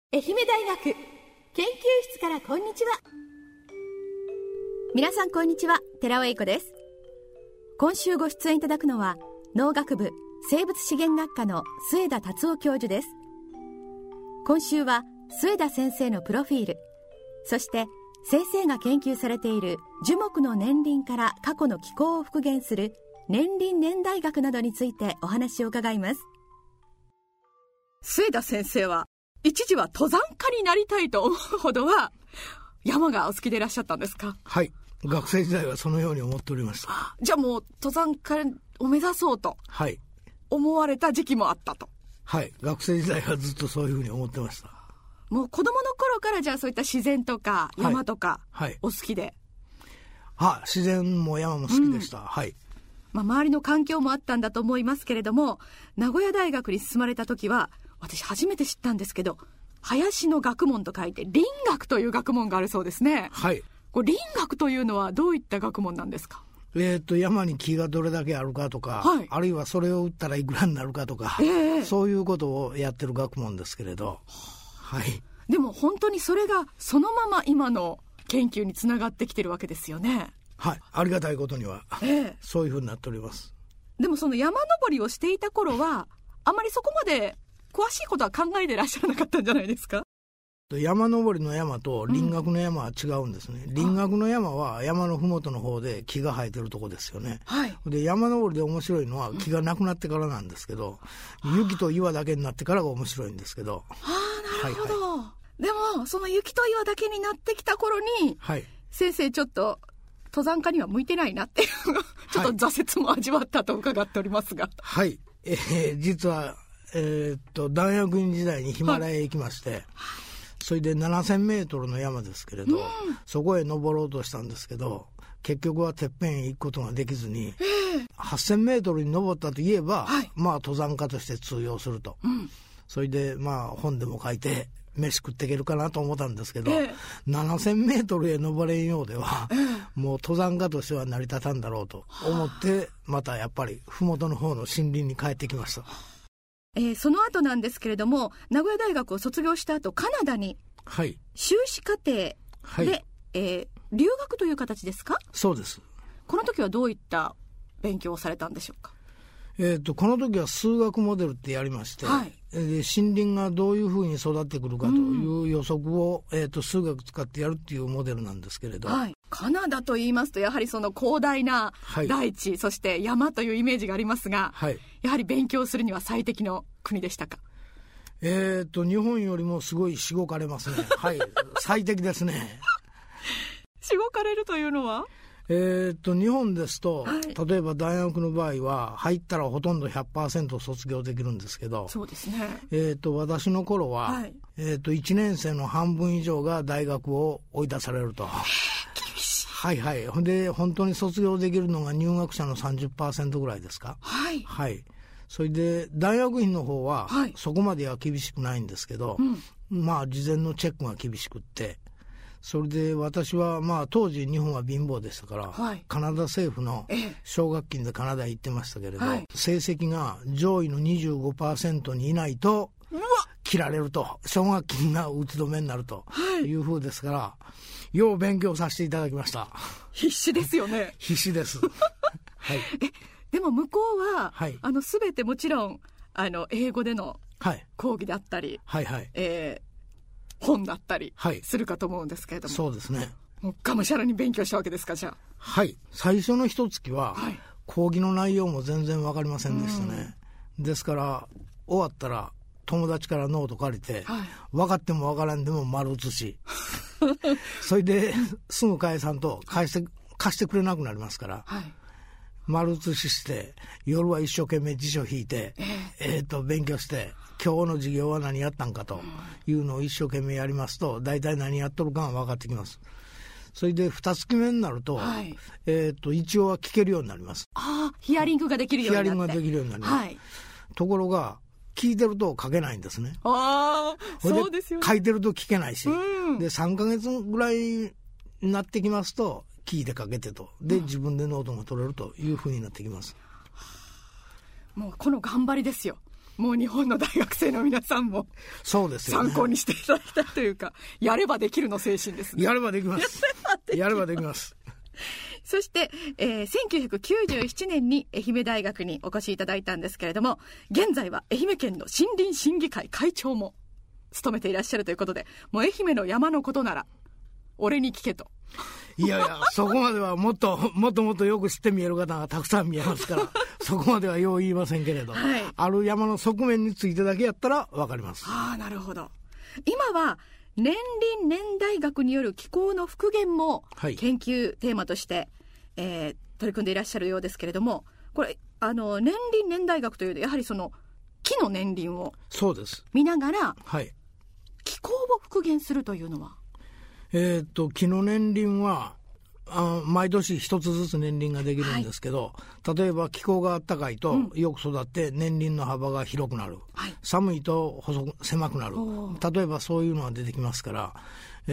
愛媛大学研究室からこんにちは。皆さんこんにちは、寺尾英子です。今週ご出演いただくのは農学部生物資源学科の末田達夫教授です。今週は末田先生のプロフィール、そして先生が研究されている樹木の年輪から過去の気候を復元する年輪年代学などについてお話を伺います。末田先生は一時は登山家になりたいと思うほどは山がお好きでいらっしゃったんですか？ はい、学生時代はそのように思っておりました。 じゃあもう登山家を目指そうと思われた時期もあったと。 はい、学生時代はずっとそういうふうに思ってました。 もう子供の頃からじゃあそういった自然とか山とかお好きで、 自然も山も好きでした。 周りの環境もあったんだと思いますけれども、名古屋大学に進まれた時は私初めて知ったんですけど、林の学問と書いて林学という学問があるそうですね。 はい。 これ林学というのはどういった学問なんですか？ 山に木がどれだけあるかとか、あるいはそれを売ったらいくらになるかとか、そういうことをやってる学問ですけれど、 でも本当にそれがそのまま今の研究につながってきてるわけですよね。 ありがたいことには、そういうふうになっております。 でもその山登りをしていた頃はあまりそこまで詳しいことは考えてらっしゃらなかったんじゃないですか？ 山登りの山と林学の山は違うんですね。林学の山は山のふもとの方で木が生えてるとこですよね。で山登りで面白いのは木がなくなってからなんですけど、雪と岩だけになってからが面白いんですけど。 なるほど。でもその雪と岩だけになってきた頃に、先生ちょっと登山家には向いてないなっていうちょっと挫折も味わったと伺っておりますが。 実は大学院時代にヒマラヤへ行きまして、それで7000メートルの山ですけれど、そこへ登ろうとしたんですけど、結局はてっぺんへ行くことができずに、8000メートルに登ったといえば、登山家として通用すると、それで本でも書いて飯食っていけるかなと思ったんですけど、7000メートルへ登れんようでは、もう登山家としては成り立たんだろうと思って、またやっぱり麓の方の森林に帰ってきました。 その後なんですけれども、名古屋大学を卒業した後カナダに修士課程で、留学という形ですか？ そうです。 この時はどういった勉強をされたんでしょうか？ この時は数学モデルってやりまして、森林がどういうふうに育ってくるかという予測を、数学使ってやるっていうモデルなんですけれど、 カナダと言いますとやはりその広大な大地、そして山というイメージがありますが、やはり勉強するには最適の国でしたか？ 日本よりもすごいしごかれますね。最適ですね。 しごかれるというのは日本ですと、例えば大学の場合は入ったらほとんど 100% 卒業できるんですけど、 そうですね。 私の頃は、1年生の半分以上が大学を追い出されると。 厳しい。で本当に卒業できるのが入学者の 30% ぐらいですか。それで大学院の方は、そこまでは厳しくないんですけど、事前のチェックが厳しくって、それで私は当時日本は貧乏でしたから、カナダ政府の奨学金でカナダへ行ってましたけれど、成績が上位の 25% にいないと切られると、奨学金が打ち止めになるという風ですから、よう勉強させていただきました。 必死ですよね。 必死です。 でも向こうは、全てもちろん英語での講義だったり、本だったりするかと思うんですけれども、 そうですね。 もうがむしゃらに勉強したわけですか？じゃあ最初の一月は、講義の内容も全然分かりませんでしたね。ですから終わったら友達からノート借りて、分かっても分からんでも丸写しそれですぐ返さんと貸してくれなくなりますから、丸写しして夜は一生懸命辞書引いて、勉強して今日の授業は何やったんかというのを一生懸命やりますと、大体何やっとるかが分かってきます。それで2月目になると、一応は聞けるようになります。 ヒアリングができるようになって、 ヒアリングができるようになります。ところが聞いてると書けないんですね。 そうですよね。 書いてると聞けないし、で3ヶ月ぐらいになってきますと聞いて書けてと、で自分でノートが取れるというふうになってきます。 もうこの頑張りですよ。 もう日本の大学生の皆さんもそうですよね、 参考にしていただきたいというか、やればできるの精神ですね。 やればできますやればできます。 そして、1997年に愛媛大学にお越しいただいたんですけれども、現在は愛媛県の森林審議会会長も務めていらっしゃるということで、もう愛媛の山のことなら俺に聞けと。 いやいや、そこまではもっとよく知って見える方がたくさん見えますからそこまではよう言いませんけれど、はい、ある山の側面についてだけやったら分かります。 ああ、なるほど。今は年林年大学による気候の復元も研究テーマとして、取り組んでいらっしゃるようですけれども、これ年林年大学というとやはりその木の年輪を見ながら、はい、気候を復元するというのは、 木の年輪は毎年一つずつ年輪ができるんですけど、はい、例えば気候が暖かいとよく育って年輪の幅が広くなる、はい、寒いと狭くなる、例えばそういうのが出てきますから、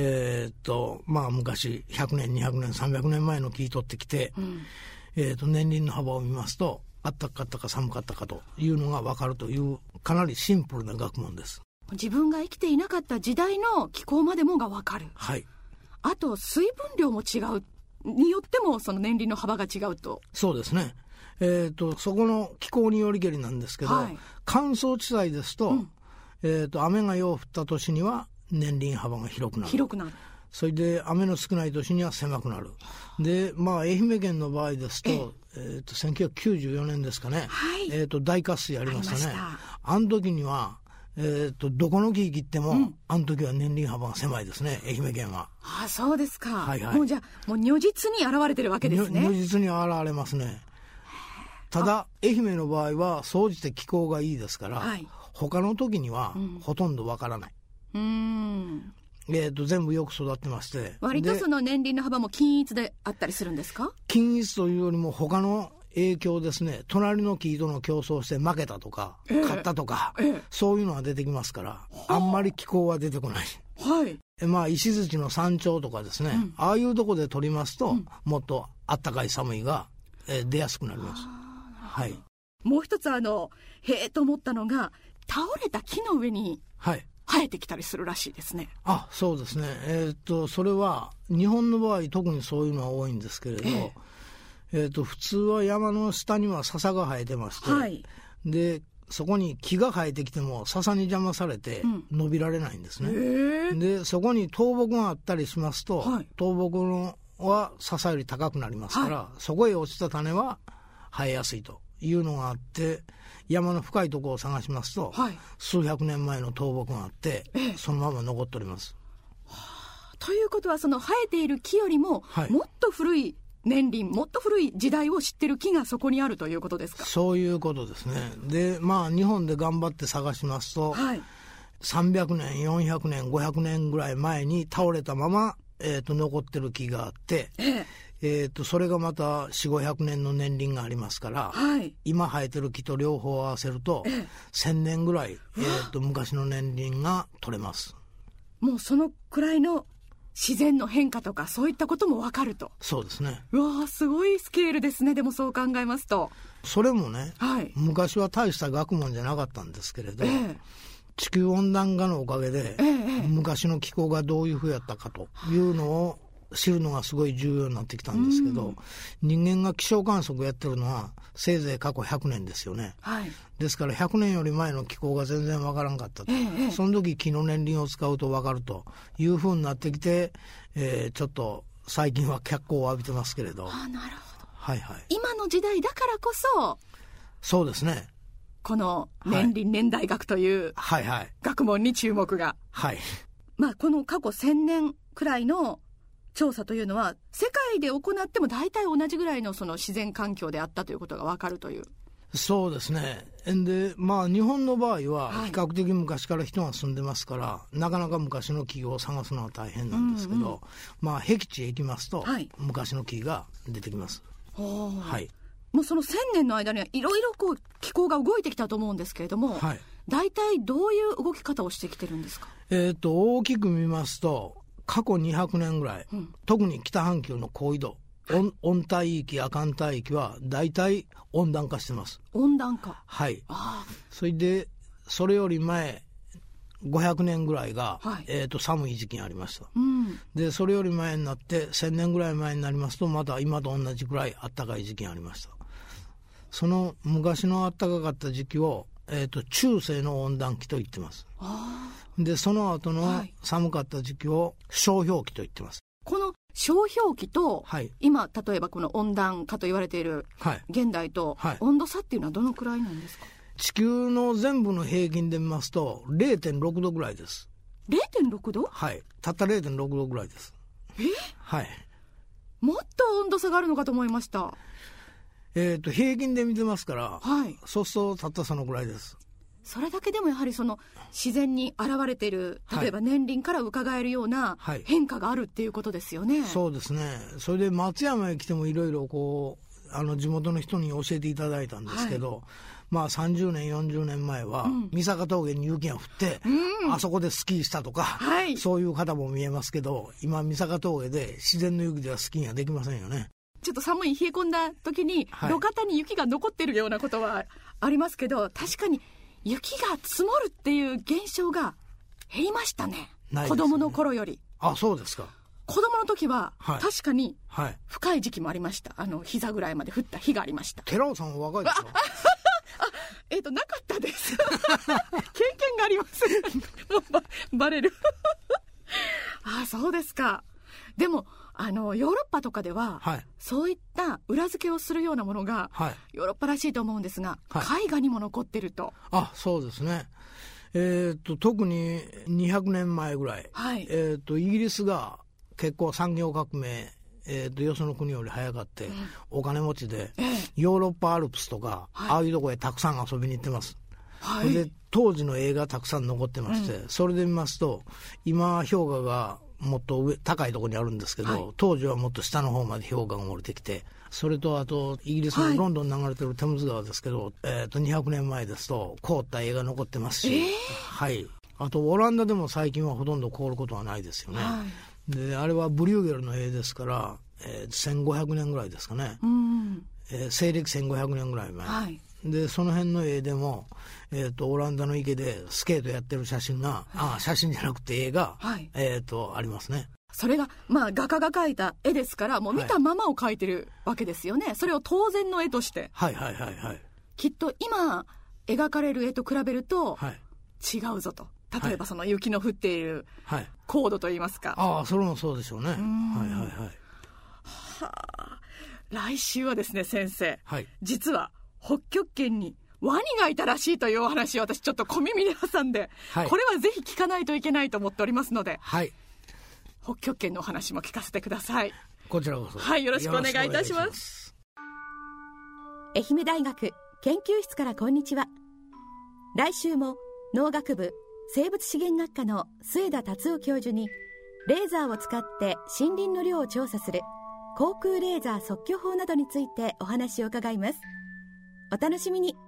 昔100年200年300年前の木取ってきて、年輪の幅を見ますと暖かったか寒かったかというのが分かるというかなりシンプルな学問です。 自分が生きていなかった時代の気候までもが分かる、 はい、 あと水分量も違うによってもその年輪の幅が違うと。 そうですね、そこの気候によりけりなんですけど、はい、乾燥地帯ですと、雨がよう降った年には年輪幅が広くなる。それで雨の少ない年には狭くなる。で、愛媛県の場合ですと、1994年ですかね、はい、大渇水ありましたね。あの時にはどこの木切っても、あの時は年輪幅が狭いですね、愛媛県は。 ああ、そうですか、 はいはい、 もうじゃあもう如実に現れてるわけですね。 如実に現れますね。ただ愛媛の場合は総じて気候がいいですから、はい、他の時にはほとんどわからない。全部よく育ってまして、 割とその年輪の幅も均一であったりするんですか？ 均一というよりも他の影響ですね。隣の木との競争して負けたとか、勝ったとか、そういうのが出てきますから、あんまり気候は出てこない。はい。石鎚の山頂とかですね、ああいうとこで取りますと、もっと暖かい寒いが、出やすくなります。はい。 もう一つへえと思ったのが、倒れた木の上に生えてきたりするらしいですね。 あ、そうですね。それは日本の場合特にそういうのは多いんですけれど、普通は山の下には笹が生えてまして、はい、でそこに木が生えてきても笹に邪魔されて伸びられないんですね。でそこに倒木があったりしますと、はい、倒木は笹より高くなりますから、はい、そこへ落ちた種は生えやすいというのがあって、山の深いところを探しますと、はい、数百年前の倒木があって、そのまま残っております。 ということはその生えている木よりももっと古い年輪、もっと古い時代を知ってる木がそこにあるということですか？ そういうことですね。で日本で頑張って探しますと、はい、300年400年500年ぐらい前に倒れたまま、残ってる木があって、それがまた 4,500 年の年輪がありますから、はい、今生えてる木と両方合わせると、1000年ぐらい、昔の年輪が取れます。 もうそのくらいの自然の変化とかそういったことも分かると。 そうですね。 うわー、すごいスケールですね。でもそう考えますと、 それもね、はい、昔は大した学問じゃなかったんですけれど、地球温暖化のおかげで、昔の気候がどういうふうやったかというのを知るのがすごい重要になってきたんですけど、人間が気象観測やってるのはせいぜい過去100年ですよね、はい、ですから100年より前の気候が全然わからんかったと、その時木の年輪を使うとわかるというふうになってきて、ちょっと最近は脚光を浴びてますけれど。 あ、なるほど、 はいはい、 今の時代だからこそ、 そうですね、 この年輪年代学という学問に注目が、 はいはい、この過去1000年くらいの調査というのは世界で行っても大体同じぐらいのその自然環境であったということが分かるという。 そうですね。で日本の場合は比較的昔から人が住んでますから、はい、なかなか昔の木を探すのは大変なんですけど、僻地へ行きますと、はい、昔の木が出てきます。はい、 もうその1000年の間にはいろいろ気候が動いてきたと思うんですけれども、はい、大体どういう動き方をしてきてるんですか？ 大きく見ますと過去200年ぐらい、特に北半球の高緯度、温帯域亜寒帯域は大体温暖化してます。 温暖化、 はい。それでそれより前500年ぐらいが、 はい、 寒い時期にありました、 うん、 でそれより前になって1000年ぐらい前になりますとまた今と同じぐらい暖かい時期にありました。その昔の暖かかった時期を、中世の温暖期と言ってます。でその後の寒かった時期を小氷期と言ってます。 この小氷期と、 はい、 今例えばこの温暖化と言われている現代と、はい、温度差っていうのはどのくらいなんですか？ 地球の全部の平均で見ますと 0.6 度ぐらいです。 0.6 度？ はい、たった 0.6 度ぐらいです。はい、 もっと温度差があるのかと思いました。 平均で見てますから、 はい、 そうするとたったそのぐらいです。 それだけでもやはりその自然に現れている例えば年輪から伺えるような変化があるっていうことですよね。 はい、そうですね。それで松山へ来てもいろいろこう地元の人に教えていただいたんですけど、はい、まあ30年40年前は三坂峠に雪が降って、あそこでスキーしたとか、はい、そういう方も見えますけど、今三坂峠で自然の雪ではスキーができませんよね。 ちょっと寒い冷え込んだ時に、はい、路肩に雪が残ってるようなことはありますけど、確かに雪が積もるっていう現象が減りましたね。子供の頃より。 あ、そうですか。 子供の時は、はい、確かに深い時期もありました。膝ぐらいまで降った日がありました。 寺尾さんは若いですか？ なかったです経験がありますもうバレるあ、そうですか。でもヨーロッパとかでは、はい、そういった裏付けをするようなものが、はい、ヨーロッパらしいと思うんですが、はい、絵画にも残ってると。 あ、そうですね。特に200年前ぐらい、はい、イギリスが結構産業革命、よその国より早かって、お金持ちで、ヨーロッパアルプスとか、はい、ああいうとこへたくさん遊びに行ってます。はい、で当時の映画たくさん残ってまして、それで見ますと今氷河がもっと高いところにあるんですけど、はい、当時はもっと下の方まで氷河が漏れてきて、それとあとイギリスのロンドンに流れてるテムズ川ですけど、200年前ですと凍った絵が残ってますし、はい、あとオランダでも最近はほとんど凍ることはないですよね。はい、であれはブリューゲルの絵ですから、1500年ぐらいですかね。西暦1500年ぐらい前、はい、でその辺の絵でも、オランダの池でスケートやってる写真が、写真じゃなくて絵が、はい、ありますね。 それが、画家が描いた絵ですから、もう見たままを描いてるわけですよね。それを当然の絵として、はいはいはいはい、きっと今描かれる絵と比べると違うぞと。例えばその雪の降っている高度といいますか、 ああ、それもそうでしょうね。はいはいはい。 はあ、来週はですね先生、 はい、 実は北極圏にワニがいたらしいというお話を私ちょっと小耳で挟んで、はい、これはぜひ聞かないといけないと思っておりますので、はい、北極圏のお話も聞かせてください。 こちらこそ、 はい、よろしくお願いいたします。 愛媛大学研究室からこんにちは。来週も農学部生物資源学科の末田達夫教授にレーザーを使って森林の量を調査する航空レーザー測距法などについてお話を伺います。お楽しみに。